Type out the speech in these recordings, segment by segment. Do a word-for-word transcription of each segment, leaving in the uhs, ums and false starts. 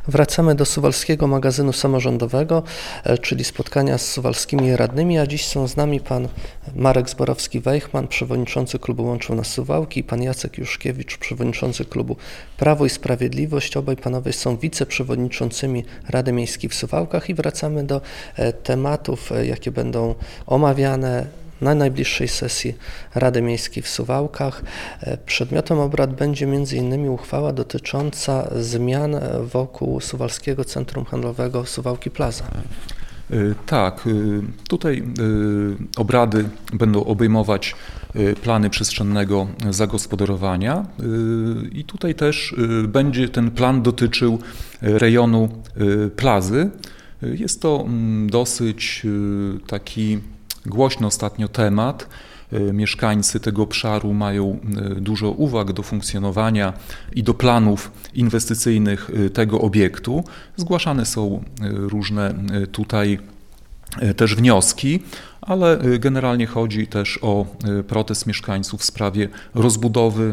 Wracamy do Suwalskiego Magazynu Samorządowego, czyli spotkania z suwalskimi radnymi, a dziś są z nami pan Marek Zborowski-Wejchman, przewodniczący klubu Łączą Nas Suwałki, i pan Jacek Juszkiewicz, przewodniczący klubu Prawo i Sprawiedliwość. Obaj panowie są wiceprzewodniczącymi Rady Miejskiej w Suwałkach i wracamy do tematów, jakie będą omawiane na najbliższej sesji Rady Miejskiej w Suwałkach. Przedmiotem obrad będzie między innymi uchwała dotycząca zmian wokół Suwalskiego Centrum Handlowego Suwałki Plaza. Tak, tutaj obrady będą obejmować plany przestrzennego zagospodarowania i tutaj też będzie ten plan dotyczył rejonu Plazy. Jest to dosyć taki głośny ostatnio temat. Mieszkańcy tego obszaru mają dużo uwag do funkcjonowania i do planów inwestycyjnych tego obiektu. Zgłaszane są różne tutaj też wnioski, ale generalnie chodzi też o protest mieszkańców w sprawie rozbudowy,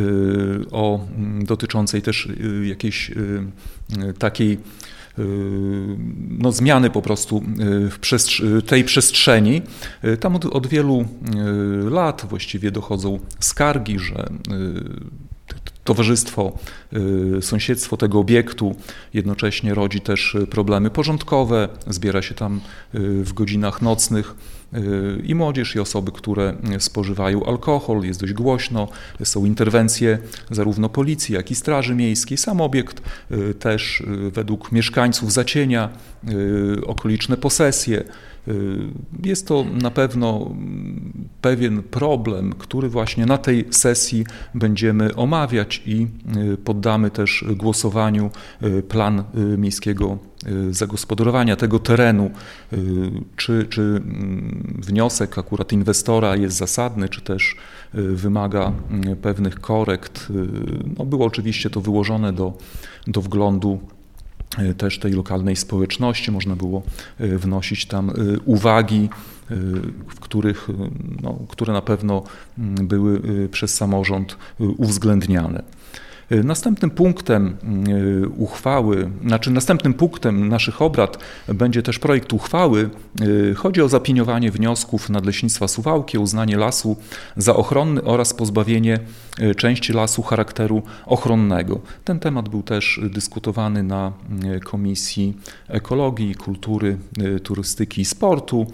o dotyczącej też jakiejś takiej no, zmiany po prostu w przestrz- tej przestrzeni. Tam od, od wielu lat właściwie dochodzą skargi, że towarzystwo, sąsiedztwo tego obiektu jednocześnie rodzi też problemy porządkowe, zbiera się tam w godzinach nocnych i młodzież, i osoby, które spożywają alkohol, jest dość głośno, są interwencje zarówno policji, jak i straży miejskiej. Sam obiekt też według mieszkańców zacienia okoliczne posesje. Jest to na pewno pewien problem, który właśnie na tej sesji będziemy omawiać i poddamy też głosowaniu plan miejskiego zagospodarowania tego terenu. Czy, czy wniosek akurat inwestora jest zasadny, czy też wymaga pewnych korekt. No, było oczywiście to wyłożone do, do wglądu też tej lokalnej społeczności, można było wnosić tam uwagi, w których, no, które na pewno były przez samorząd uwzględniane. Następnym punktem uchwały, znaczy następnym punktem naszych obrad będzie też projekt uchwały. Chodzi o zaopiniowanie wniosków Nadleśnictwa Suwałki o uznanie lasu za ochronny oraz pozbawienie części lasu charakteru ochronnego. Ten temat był też dyskutowany na Komisji Ekologii, Kultury, Turystyki i Sportu.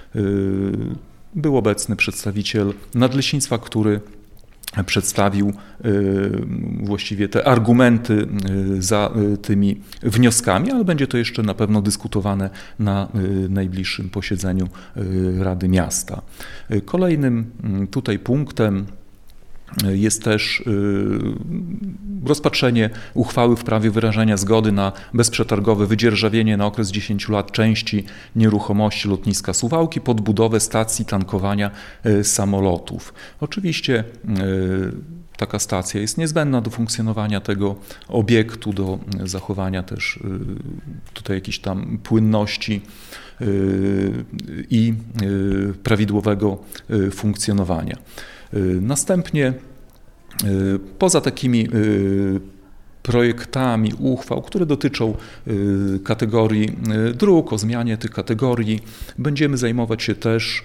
Był obecny przedstawiciel Nadleśnictwa, który przedstawił właściwie te argumenty za tymi wnioskami, ale będzie to jeszcze na pewno dyskutowane na najbliższym posiedzeniu Rady Miasta. Kolejnym tutaj punktem jest też rozpatrzenie uchwały w sprawie wyrażenia zgody na bezprzetargowe wydzierżawienie na okres dziesięciu lat części nieruchomości lotniska Suwałki pod budowę stacji tankowania samolotów. Oczywiście taka stacja jest niezbędna do funkcjonowania tego obiektu, do zachowania też tutaj jakiejś tam płynności i prawidłowego funkcjonowania. Następnie poza takimi projektami uchwał, które dotyczą kategorii dróg, o zmianie tych kategorii, będziemy zajmować się też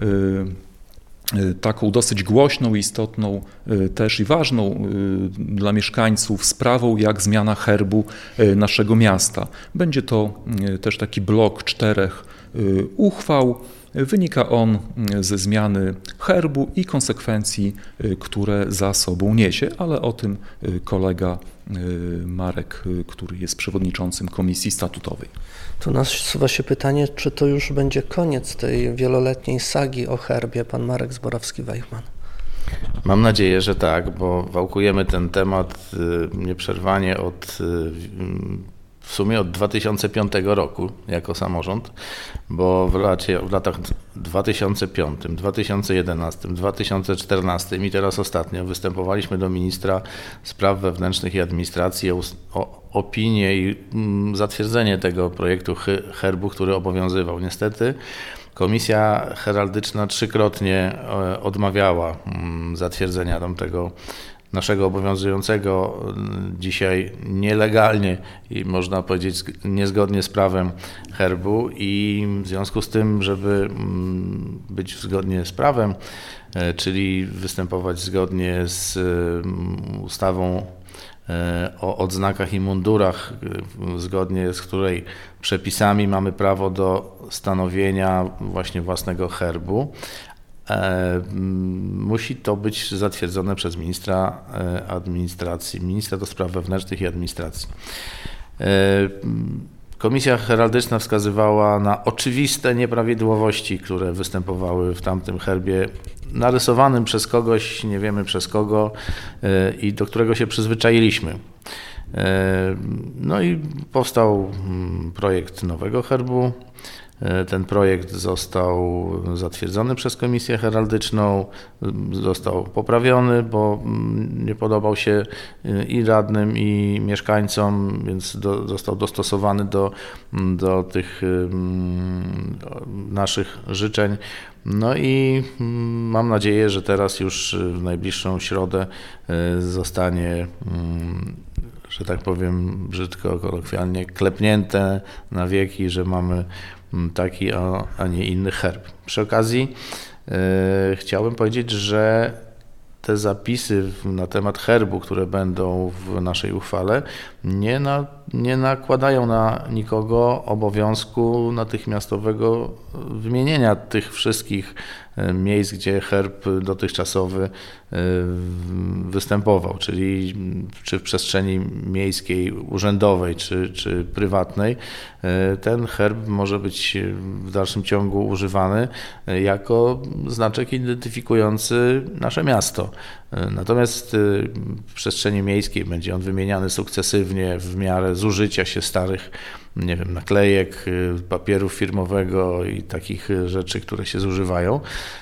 taką dosyć głośną, istotną też i ważną dla mieszkańców sprawą, jak zmiana herbu naszego miasta. Będzie to też taki blok czterech uchwał. Wynika on ze zmiany herbu i konsekwencji, które za sobą niesie, ale o tym kolega Marek, który jest przewodniczącym Komisji Statutowej. Tu nasuwa się pytanie, czy to już będzie koniec tej wieloletniej sagi o herbie, pan Marek Zborowski-Wejchman? Mam nadzieję, że tak, bo wałkujemy ten temat nieprzerwanie od w sumie od dwa tysiące piątego roku jako samorząd, bo w, lacie, w latach dwa tysiące piątym, dwa tysiące jedenastym, dwa tysiące czternastym i teraz ostatnio występowaliśmy do ministra spraw wewnętrznych i administracji o, o opinię i mm, zatwierdzenie tego projektu herbu, który obowiązywał. Niestety Komisja Heraldyczna trzykrotnie odmawiała mm, zatwierdzenia tamtego naszego obowiązującego dzisiaj nielegalnie i można powiedzieć niezgodnie z prawem herbu i w związku z tym, żeby być zgodnie z prawem, czyli występować zgodnie z ustawą o odznakach i mundurach, zgodnie z której przepisami mamy prawo do stanowienia właśnie własnego herbu, musi to być zatwierdzone przez ministra administracji, ministra do spraw wewnętrznych i administracji. Komisja heraldyczna wskazywała na oczywiste nieprawidłowości, które występowały w tamtym herbie, narysowanym przez kogoś, nie wiemy przez kogo, i do którego się przyzwyczailiśmy. No i powstał projekt nowego herbu. Ten projekt został zatwierdzony przez Komisję Heraldyczną, został poprawiony, bo nie podobał się i radnym, i mieszkańcom, więc do, został dostosowany do, do tych naszych życzeń. No i mam nadzieję, że teraz już w najbliższą środę zostanie, że tak powiem brzydko, kolokwialnie, klepnięte na wieki, że mamy taki, a, a nie inny herb. Przy okazji yy, chciałbym powiedzieć, że te zapisy na temat herbu, które będą w naszej uchwale, nie, na, nie nakładają na nikogo obowiązku natychmiastowego wymienienia tych wszystkich miejsc, gdzie herb dotychczasowy występował, czyli czy w przestrzeni miejskiej, urzędowej, czy, czy prywatnej, ten herb może być w dalszym ciągu używany jako znaczek identyfikujący nasze miasto. Natomiast w przestrzeni miejskiej będzie on wymieniany sukcesywnie w miarę zużycia się starych, nie wiem, naklejek, papieru firmowego i takich rzeczy, które się zużywają,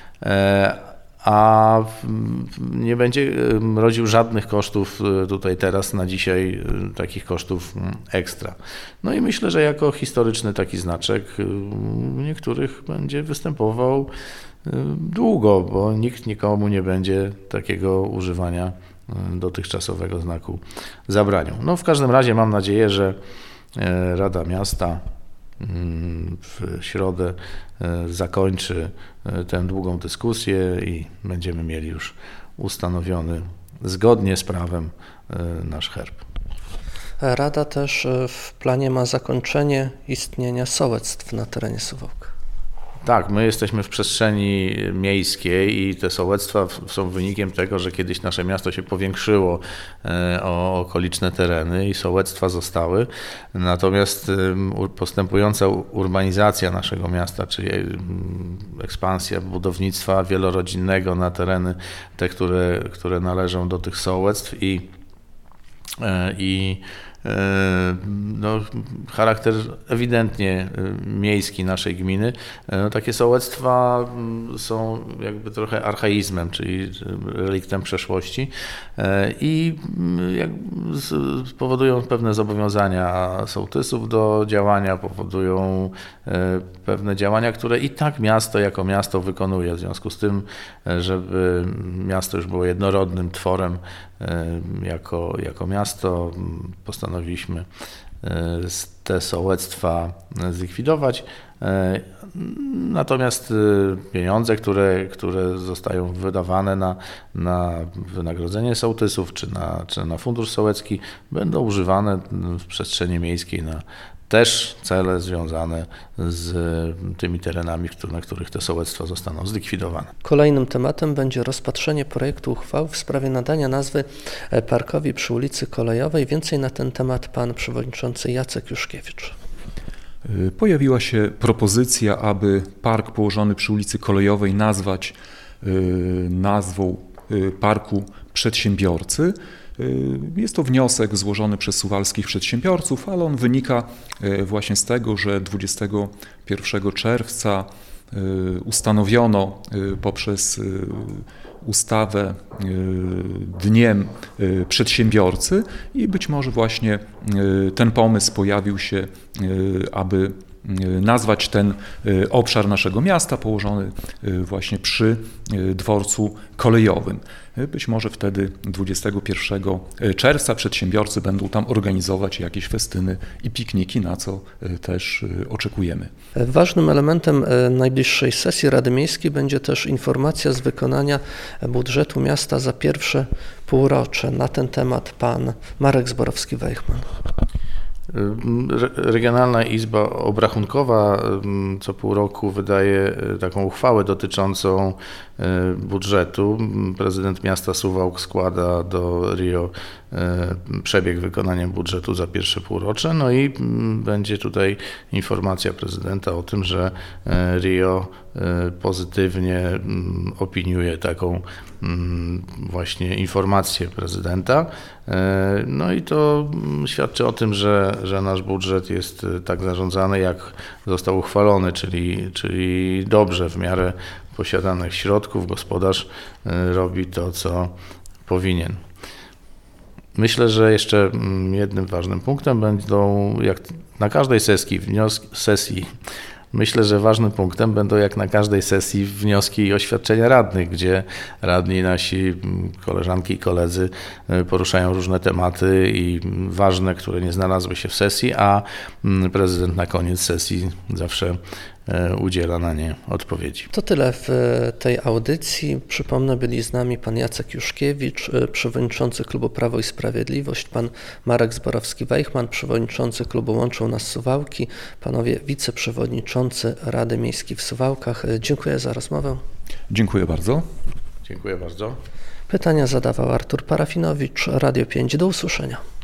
a nie będzie rodził żadnych kosztów tutaj teraz na dzisiaj, takich kosztów ekstra. No i myślę, że jako historyczny taki znaczek w niektórych będzie występował długo, bo nikt nikomu nie będzie takiego używania dotychczasowego znaku zabraniał. No w każdym razie mam nadzieję, że Rada Miasta w środę zakończy tę długą dyskusję i będziemy mieli już ustanowiony zgodnie z prawem nasz herb. Rada też w planie ma zakończenie istnienia sołectw na terenie Suwałk. Tak, my jesteśmy w przestrzeni miejskiej i te sołectwa są wynikiem tego, że kiedyś nasze miasto się powiększyło o okoliczne tereny i sołectwa zostały. Natomiast postępująca urbanizacja naszego miasta, czyli ekspansja budownictwa wielorodzinnego na tereny te, które, które należą do tych sołectw i, i no, charakter ewidentnie miejski naszej gminy. No, takie sołectwa są jakby trochę archaizmem, czyli reliktem przeszłości i powodują pewne zobowiązania sołtysów do działania, powodują pewne działania, które i tak miasto jako miasto wykonuje. W związku z tym, żeby miasto już było jednorodnym tworem jako, jako miasto, postanowiliśmy te sołectwa zlikwidować. Natomiast pieniądze, które, które zostają wydawane na, na wynagrodzenie sołtysów czy na, czy na fundusz sołecki, będą używane w przestrzeni miejskiej na też cele związane z tymi terenami, na których te sołectwa zostaną zlikwidowane. Kolejnym tematem będzie rozpatrzenie projektu uchwały w sprawie nadania nazwy parkowi przy ulicy Kolejowej. Więcej na ten temat pan przewodniczący Jacek Juszkiewicz. Pojawiła się propozycja, aby park położony przy ulicy Kolejowej nazwać nazwą Parku Przedsiębiorcy. Jest to wniosek złożony przez suwalskich przedsiębiorców, ale on wynika właśnie z tego, że dwudziestego pierwszego czerwca ustanowiono poprzez ustawę Dniem Przedsiębiorcy i być może właśnie ten pomysł pojawił się, aby nazwać ten obszar naszego miasta położony właśnie przy dworcu kolejowym. Być może wtedy dwudziestego pierwszego czerwca przedsiębiorcy będą tam organizować jakieś festyny i pikniki, na co też oczekujemy. Ważnym elementem najbliższej sesji Rady Miejskiej będzie też informacja z wykonania budżetu miasta za pierwsze półrocze. Na ten temat pan Marek Zborowski-Wejchman. Regionalna Izba Obrachunkowa co pół roku wydaje taką uchwałę dotyczącą budżetu. Prezydent miasta Suwałk składa do R I O przebieg wykonania budżetu za pierwsze półrocze, no i będzie tutaj informacja prezydenta o tym, że R I O pozytywnie opiniuje taką właśnie informację prezydenta. No i to świadczy o tym, że, że nasz budżet jest tak zarządzany, jak został uchwalony, czyli, czyli dobrze w miarę posiadanych środków. Gospodarz robi to, co powinien. Myślę, że jeszcze jednym ważnym punktem będą, jak na każdej sesji, wnioski, sesji Myślę, że ważnym punktem będą jak na każdej sesji wnioski i oświadczenia radnych, gdzie radni, nasi koleżanki i koledzy poruszają różne tematy i ważne, które nie znalazły się w sesji, a prezydent na koniec sesji zawsze udziela na nie odpowiedzi. To tyle w tej audycji. Przypomnę, byli z nami pan Jacek Juszkiewicz, przewodniczący Klubu Prawo i Sprawiedliwość, pan Marek Zborowski-Wejchman, przewodniczący Klubu Łączą Nas Suwałki, panowie wiceprzewodniczący Rady Miejskiej w Suwałkach. Dziękuję za rozmowę. Dziękuję bardzo. Dziękuję bardzo. Pytania zadawał Artur Parafinowicz, Radio pięć. Do usłyszenia.